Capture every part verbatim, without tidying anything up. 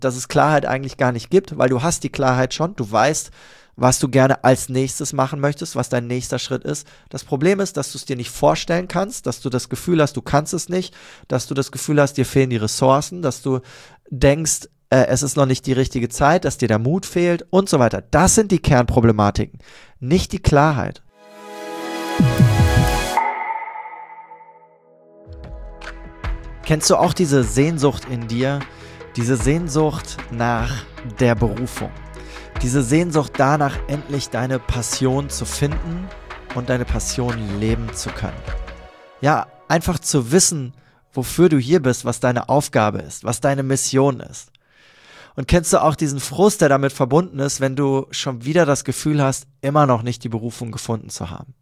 dass es Klarheit eigentlich gar nicht gibt, weil du hast die Klarheit schon, du weißt, was du gerne als nächstes machen möchtest, was dein nächster Schritt ist. Das Problem ist, dass du es dir nicht vorstellen kannst, dass du das Gefühl hast, du kannst es nicht, dass du das Gefühl hast, dir fehlen die Ressourcen, dass du denkst, äh, es ist noch nicht die richtige Zeit, dass dir der Mut fehlt und so weiter. Das sind die Kernproblematiken, nicht die Klarheit. Kennst du auch diese Sehnsucht in dir, diese Sehnsucht nach der Berufung? Diese Sehnsucht danach, endlich deine Passion zu finden und deine Passion leben zu können. Ja, einfach zu wissen, wofür du hier bist, was deine Aufgabe ist, was deine Mission ist. Und kennst du auch diesen Frust, der damit verbunden ist, wenn du schon wieder das Gefühl hast, immer noch nicht die Berufung gefunden zu haben?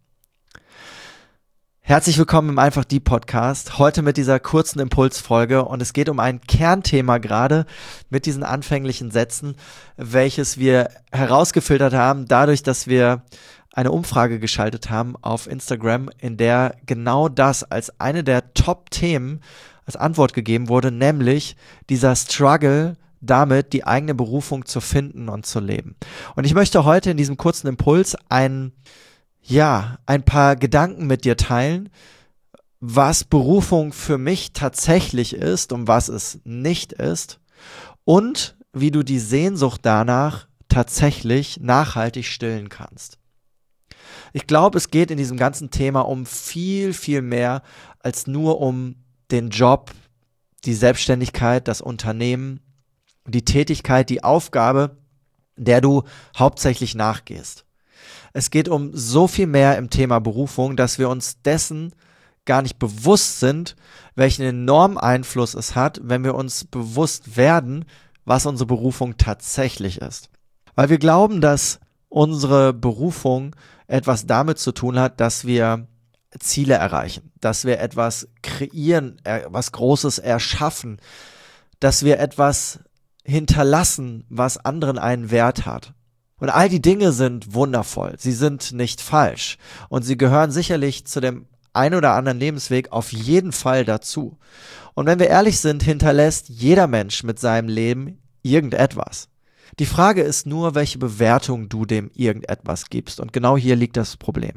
Herzlich willkommen im Einfach Die Podcast, heute mit dieser kurzen Impulsfolge, und es geht um ein Kernthema gerade mit diesen anfänglichen Sätzen, welches wir herausgefiltert haben, dadurch, dass wir eine Umfrage geschaltet haben auf Instagram, in der genau das als eine der Top-Themen als Antwort gegeben wurde, nämlich dieser Struggle damit, die eigene Berufung zu finden und zu leben. Und ich möchte heute in diesem kurzen Impuls einen Ja, ein paar Gedanken mit dir teilen, was Berufung für mich tatsächlich ist und was es nicht ist, und wie du die Sehnsucht danach tatsächlich nachhaltig stillen kannst. Ich glaube, es geht in diesem ganzen Thema um viel, viel mehr als nur um den Job, die Selbstständigkeit, das Unternehmen, die Tätigkeit, die Aufgabe, der du hauptsächlich nachgehst. Es geht um so viel mehr im Thema Berufung, dass wir uns dessen gar nicht bewusst sind, welchen enormen Einfluss es hat, wenn wir uns bewusst werden, was unsere Berufung tatsächlich ist. Weil wir glauben, dass unsere Berufung etwas damit zu tun hat, dass wir Ziele erreichen, dass wir etwas kreieren, etwas Großes erschaffen, dass wir etwas hinterlassen, was anderen einen Wert hat. Und all die Dinge sind wundervoll, sie sind nicht falsch und sie gehören sicherlich zu dem ein oder anderen Lebensweg auf jeden Fall dazu. Und wenn wir ehrlich sind, hinterlässt jeder Mensch mit seinem Leben irgendetwas. Die Frage ist nur, welche Bewertung du dem irgendetwas gibst, und genau hier liegt das Problem.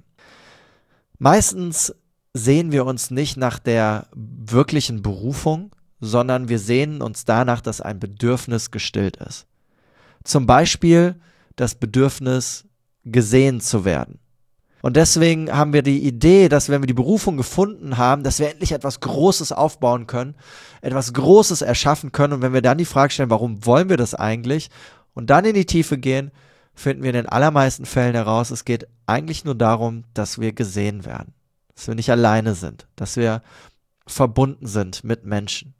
Meistens sehen wir uns nicht nach der wirklichen Berufung, sondern wir sehnen uns danach, dass ein Bedürfnis gestillt ist. Zum Beispiel das Bedürfnis, gesehen zu werden. Und deswegen haben wir die Idee, dass wenn wir die Berufung gefunden haben, dass wir endlich etwas Großes aufbauen können, etwas Großes erschaffen können. Und wenn wir dann die Frage stellen, warum wollen wir das eigentlich, und dann in die Tiefe gehen, finden wir in den allermeisten Fällen heraus, es geht eigentlich nur darum, dass wir gesehen werden, dass wir nicht alleine sind, dass wir verbunden sind mit Menschen.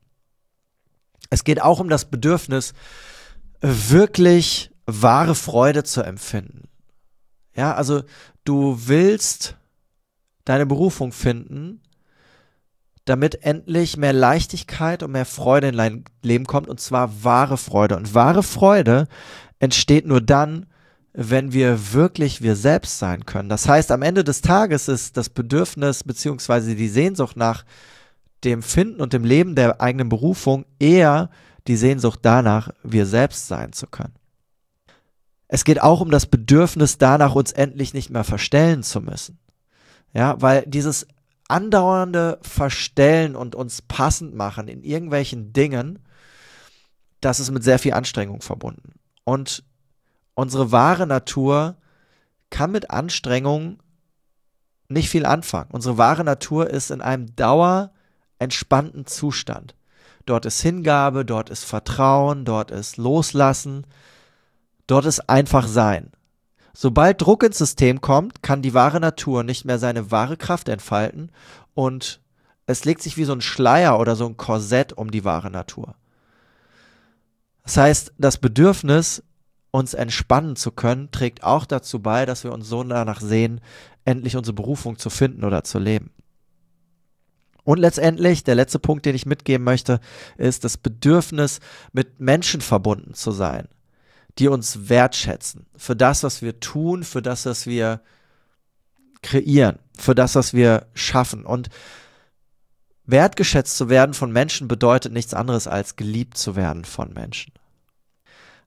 Es geht auch um das Bedürfnis, wirklich wahre Freude zu empfinden. Ja, also du willst deine Berufung finden, damit endlich mehr Leichtigkeit und mehr Freude in dein Leben kommt, und zwar wahre Freude. Und wahre Freude entsteht nur dann, wenn wir wirklich wir selbst sein können. Das heißt, am Ende des Tages ist das Bedürfnis bzw. die Sehnsucht nach dem Finden und dem Leben der eigenen Berufung eher die Sehnsucht danach, wir selbst sein zu können. Es geht auch um das Bedürfnis danach, uns endlich nicht mehr verstellen zu müssen. Ja, weil dieses andauernde Verstellen und uns passend machen in irgendwelchen Dingen, das ist mit sehr viel Anstrengung verbunden. Und unsere wahre Natur kann mit Anstrengung nicht viel anfangen. Unsere wahre Natur ist in einem dauerentspannten Zustand. Dort ist Hingabe, dort ist Vertrauen, dort ist Loslassen, dort ist einfach Sein. Sobald Druck ins System kommt, kann die wahre Natur nicht mehr seine wahre Kraft entfalten, und es legt sich wie so ein Schleier oder so ein Korsett um die wahre Natur. Das heißt, das Bedürfnis, uns entspannen zu können, trägt auch dazu bei, dass wir uns so danach sehen, endlich unsere Berufung zu finden oder zu leben. Und letztendlich, der letzte Punkt, den ich mitgeben möchte, ist das Bedürfnis, mit Menschen verbunden zu sein, die uns wertschätzen für das, was wir tun, für das, was wir kreieren, für das, was wir schaffen. Und wertgeschätzt zu werden von Menschen bedeutet nichts anderes als geliebt zu werden von Menschen.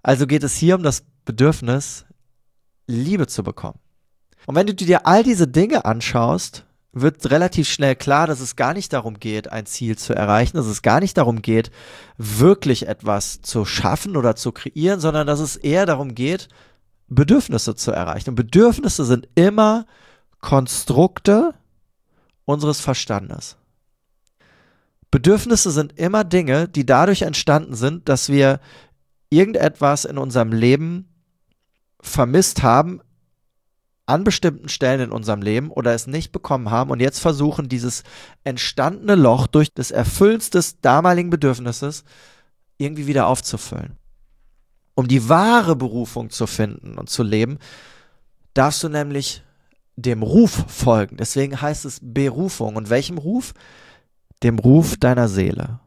Also geht es hier um das Bedürfnis, Liebe zu bekommen. Und wenn du dir all diese Dinge anschaust, wird relativ schnell klar, dass es gar nicht darum geht, ein Ziel zu erreichen, dass es gar nicht darum geht, wirklich etwas zu schaffen oder zu kreieren, sondern dass es eher darum geht, Bedürfnisse zu erreichen. Und Bedürfnisse sind immer Konstrukte unseres Verstandes. Bedürfnisse sind immer Dinge, die dadurch entstanden sind, dass wir irgendetwas in unserem Leben vermisst haben, an bestimmten Stellen in unserem Leben oder es nicht bekommen haben und jetzt versuchen, dieses entstandene Loch durch das Erfüllen des damaligen Bedürfnisses irgendwie wieder aufzufüllen. Um die wahre Berufung zu finden und zu leben, darfst du nämlich dem Ruf folgen. Deswegen heißt es Berufung. Und welchem Ruf? Dem Ruf deiner Seele.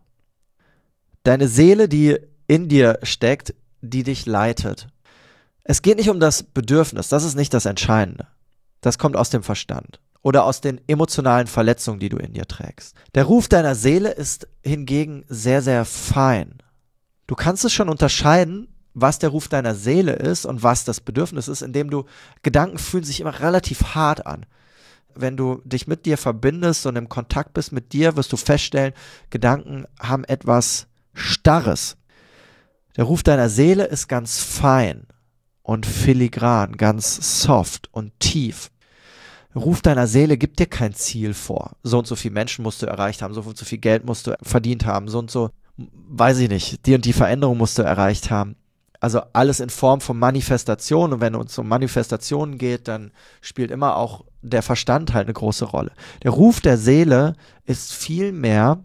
Deine Seele, die in dir steckt, die dich leitet. Es geht nicht um das Bedürfnis, das ist nicht das Entscheidende. Das kommt aus dem Verstand oder aus den emotionalen Verletzungen, die du in dir trägst. Der Ruf deiner Seele ist hingegen sehr, sehr fein. Du kannst es schon unterscheiden, was der Ruf deiner Seele ist und was das Bedürfnis ist, indem du, Gedanken fühlen sich immer relativ hart an. Wenn du dich mit dir verbindest und im Kontakt bist mit dir, wirst du feststellen, Gedanken haben etwas Starres. Der Ruf deiner Seele ist ganz fein und filigran, ganz soft und tief. Der Ruf deiner Seele gibt dir kein Ziel vor. So und so viele Menschen musst du erreicht haben, so und so viel Geld musst du verdient haben, so und so, weiß ich nicht, die und die Veränderung musst du erreicht haben. Also alles in Form von Manifestation, und wenn es um Manifestationen geht, dann spielt immer auch der Verstand halt eine große Rolle. Der Ruf der Seele ist vielmehr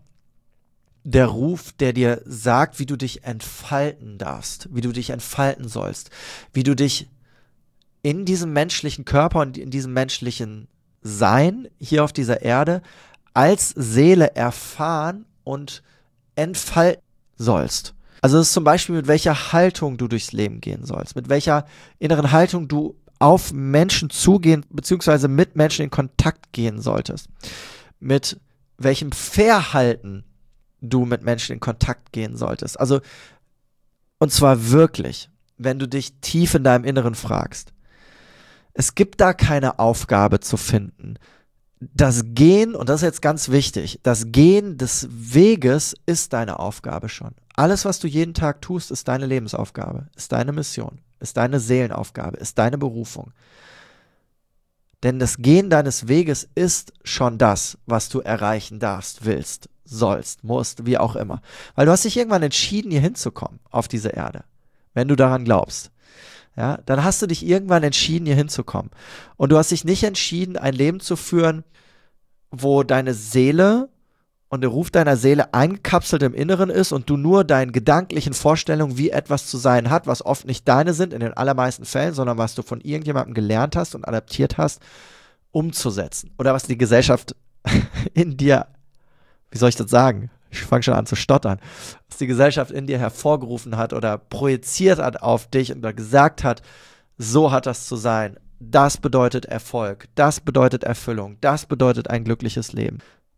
der Ruf, der dir sagt, wie du dich entfalten darfst, wie du dich entfalten sollst, wie du dich in diesem menschlichen Körper und in diesem menschlichen Sein hier auf dieser Erde als Seele erfahren und entfalten sollst. Also es ist zum Beispiel, mit welcher Haltung du durchs Leben gehen sollst, mit welcher inneren Haltung du auf Menschen zugehen bzw. mit Menschen in Kontakt gehen solltest, mit welchem Verhalten du mit Menschen in Kontakt gehen solltest. Also, und zwar wirklich, wenn du dich tief in deinem Inneren fragst. Es gibt da keine Aufgabe zu finden. Das Gehen, und das ist jetzt ganz wichtig, das Gehen des Weges ist deine Aufgabe schon. Alles, was du jeden Tag tust, ist deine Lebensaufgabe, ist deine Mission, ist deine Seelenaufgabe, ist deine Berufung. Denn das Gehen deines Weges ist schon das, was du erreichen darfst, willst, sollst, musst, wie auch immer. Weil du hast dich irgendwann entschieden, hier hinzukommen, auf diese Erde, wenn du daran glaubst. Ja, dann hast du dich irgendwann entschieden, hier hinzukommen. Und du hast dich nicht entschieden, ein Leben zu führen, wo deine Seele und der Ruf deiner Seele eingekapselt im Inneren ist und du nur deinen gedanklichen Vorstellungen, wie etwas zu sein hat, was oft nicht deine sind in den allermeisten Fällen, sondern was du von irgendjemandem gelernt hast und adaptiert hast, umzusetzen. Oder was die Gesellschaft in dir, wie soll ich das sagen? Ich fange schon an zu stottern. Was die Gesellschaft in dir hervorgerufen hat oder projiziert hat auf dich oder gesagt hat, so hat das zu sein. Das bedeutet Erfolg, das bedeutet Erfüllung, das bedeutet ein glückliches Leben.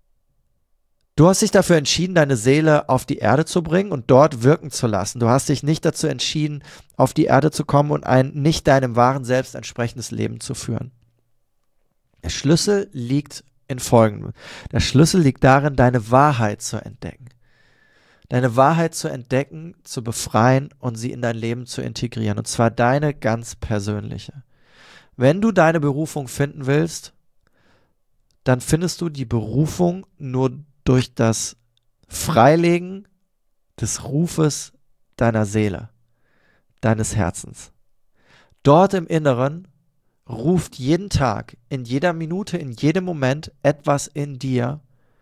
Du hast dich dafür entschieden, deine Seele auf die Erde zu bringen und dort wirken zu lassen. Du hast dich nicht dazu entschieden, auf die Erde zu kommen und ein nicht deinem wahren Selbst entsprechendes Leben zu führen. Der Schlüssel liegt in Folgendem. Der Schlüssel liegt darin, deine Wahrheit zu entdecken. Deine Wahrheit zu entdecken, zu befreien und sie in dein Leben zu integrieren. Und zwar deine ganz persönliche. Wenn du deine Berufung finden willst, dann findest du die Berufung nur durch das Freilegen des Rufes deiner Seele, deines Herzens. Dort im Inneren ruft jeden Tag, in jeder Minute, in jedem Moment etwas in dir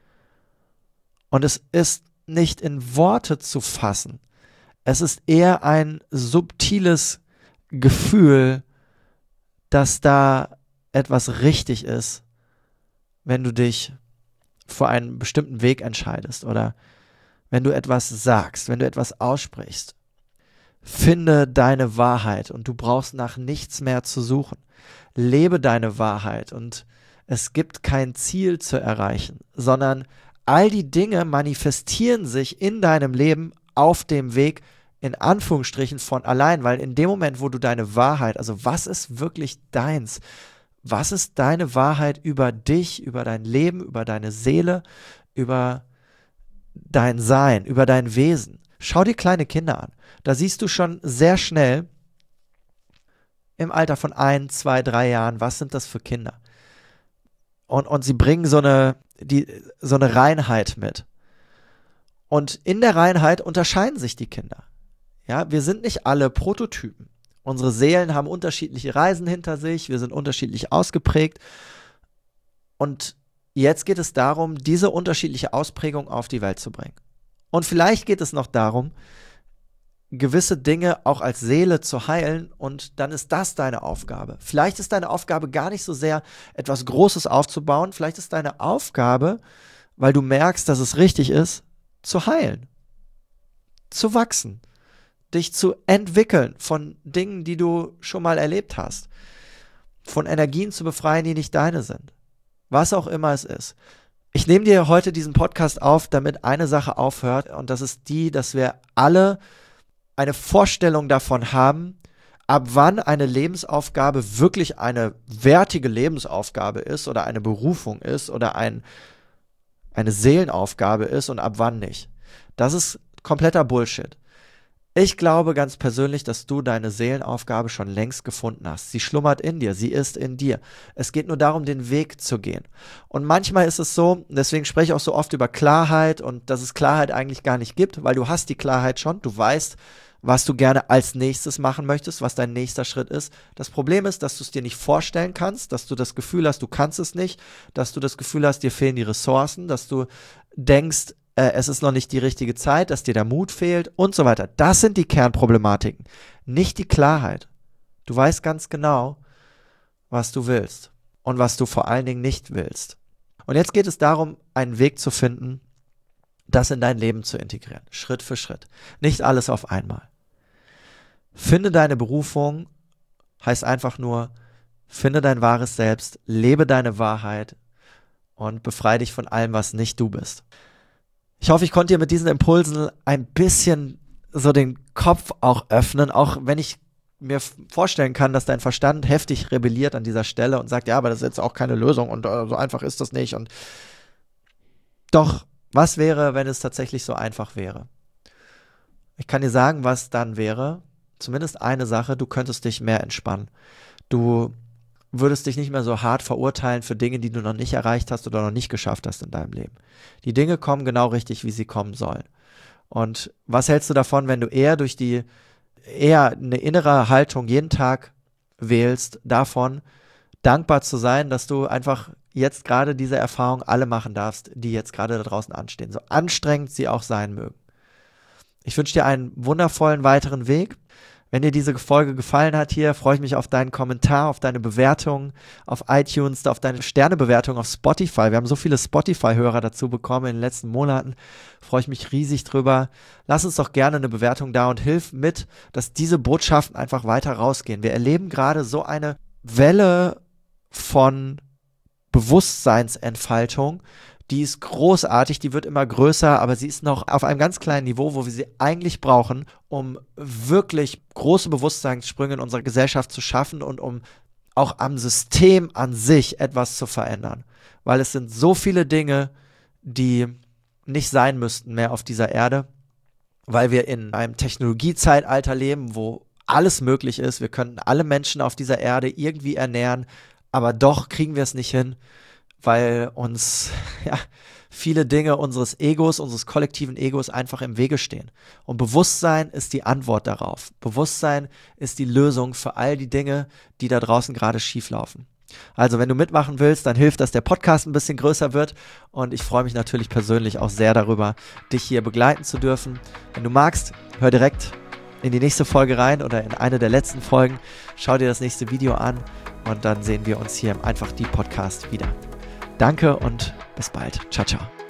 und es ist nicht in Worte zu fassen. Es ist eher ein subtiles Gefühl, dass da etwas richtig ist, wenn du dich für einen bestimmten Weg entscheidest oder wenn du etwas sagst, wenn du etwas aussprichst. Finde deine Wahrheit und du brauchst nach nichts mehr zu suchen. Lebe deine Wahrheit und es gibt kein Ziel zu erreichen, sondern all die Dinge manifestieren sich in deinem Leben auf dem Weg in Anführungsstrichen von allein, weil in dem Moment, wo du deine Wahrheit, also was ist wirklich deins, was ist deine Wahrheit über dich, über dein Leben, über deine Seele, über dein Sein, über dein Wesen. Schau dir kleine Kinder an. Da siehst du schon sehr schnell im Alter von ein, zwei, drei Jahren, was sind das für Kinder? Und, und sie bringen so eine, die, so eine Reinheit mit. Und in der Reinheit unterscheiden sich die Kinder. Ja, wir sind nicht alle Prototypen. Unsere Seelen haben unterschiedliche Reisen hinter sich, wir sind unterschiedlich ausgeprägt. Und jetzt geht es darum, diese unterschiedliche Ausprägung auf die Welt zu bringen. Und vielleicht geht es noch darum, gewisse Dinge auch als Seele zu heilen, und dann ist das deine Aufgabe. Vielleicht ist deine Aufgabe gar nicht so sehr, etwas Großes aufzubauen, vielleicht ist deine Aufgabe, weil du merkst, dass es richtig ist, zu heilen, zu wachsen, dich zu entwickeln von Dingen, die du schon mal erlebt hast, von Energien zu befreien, die nicht deine sind, was auch immer es ist. Ich nehme dir heute diesen Podcast auf, damit eine Sache aufhört, und das ist die, dass wir alle eine Vorstellung davon haben, ab wann eine Lebensaufgabe wirklich eine wertige Lebensaufgabe ist oder eine Berufung ist oder ein, eine Seelenaufgabe ist und ab wann nicht. Das ist kompletter Bullshit. Ich glaube ganz persönlich, dass du deine Seelenaufgabe schon längst gefunden hast. Sie schlummert in dir, sie ist in dir. Es geht nur darum, den Weg zu gehen. Und manchmal ist es so, deswegen spreche ich auch so oft über Klarheit und dass es Klarheit eigentlich gar nicht gibt, weil du hast die Klarheit schon, du weißt, was du gerne als nächstes machen möchtest, was dein nächster Schritt ist. Das Problem ist, dass du es dir nicht vorstellen kannst, dass du das Gefühl hast, du kannst es nicht, dass du das Gefühl hast, dir fehlen die Ressourcen, dass du denkst, äh, es ist noch nicht die richtige Zeit, dass dir der Mut fehlt und so weiter. Das sind die Kernproblematiken, nicht die Klarheit. Du weißt ganz genau, was du willst und was du vor allen Dingen nicht willst. Und jetzt geht es darum, einen Weg zu finden, das in dein Leben zu integrieren, Schritt für Schritt. Nicht alles auf einmal. Finde deine Berufung, heißt einfach nur, finde dein wahres Selbst, lebe deine Wahrheit und befreie dich von allem, was nicht du bist. Ich hoffe, ich konnte dir mit diesen Impulsen ein bisschen so den Kopf auch öffnen, auch wenn ich mir vorstellen kann, dass dein Verstand heftig rebelliert an dieser Stelle und sagt, ja, aber das ist jetzt auch keine Lösung und uh, so einfach ist das nicht. Und doch, was wäre, wenn es tatsächlich so einfach wäre? Ich kann dir sagen, was dann wäre. Zumindest eine Sache, du könntest dich mehr entspannen. Du würdest dich nicht mehr so hart verurteilen für Dinge, die du noch nicht erreicht hast oder noch nicht geschafft hast in deinem Leben. Die Dinge kommen genau richtig, wie sie kommen sollen. Und was hältst du davon, wenn du eher durch die, eher eine innere Haltung jeden Tag wählst, davon dankbar zu sein, dass du einfach jetzt gerade diese Erfahrung alle machen darfst, die jetzt gerade da draußen anstehen, so anstrengend sie auch sein mögen. Ich wünsche dir einen wundervollen weiteren Weg. Wenn dir diese Folge gefallen hat hier, freue ich mich auf deinen Kommentar, auf deine Bewertung auf iTunes, auf deine Sternebewertung auf Spotify. Wir haben so viele Spotify-Hörer dazu bekommen in den letzten Monaten. Freue ich mich riesig drüber. Lass uns doch gerne eine Bewertung da und hilf mit, dass diese Botschaften einfach weiter rausgehen. Wir erleben gerade so eine Welle von Bewusstseinsentfaltung, die ist großartig, die wird immer größer, aber sie ist noch auf einem ganz kleinen Niveau, wo wir sie eigentlich brauchen, um wirklich große Bewusstseinssprünge in unserer Gesellschaft zu schaffen und um auch am System an sich etwas zu verändern. Weil es sind so viele Dinge, die nicht sein müssten mehr auf dieser Erde, weil wir in einem Technologiezeitalter leben, wo alles möglich ist. Wir können alle Menschen auf dieser Erde irgendwie ernähren, aber doch kriegen wir es nicht hin, weil uns ja, viele Dinge unseres Egos, unseres kollektiven Egos einfach im Wege stehen. Und Bewusstsein ist die Antwort darauf. Bewusstsein ist die Lösung für all die Dinge, die da draußen gerade schieflaufen. Also wenn du mitmachen willst, dann hilft, dass der Podcast ein bisschen größer wird, und ich freue mich natürlich persönlich auch sehr darüber, dich hier begleiten zu dürfen. Wenn du magst, hör direkt in die nächste Folge rein oder in eine der letzten Folgen. Schau dir das nächste Video an und dann sehen wir uns hier im Einfach die Podcast wieder. Danke und bis bald. Ciao, ciao.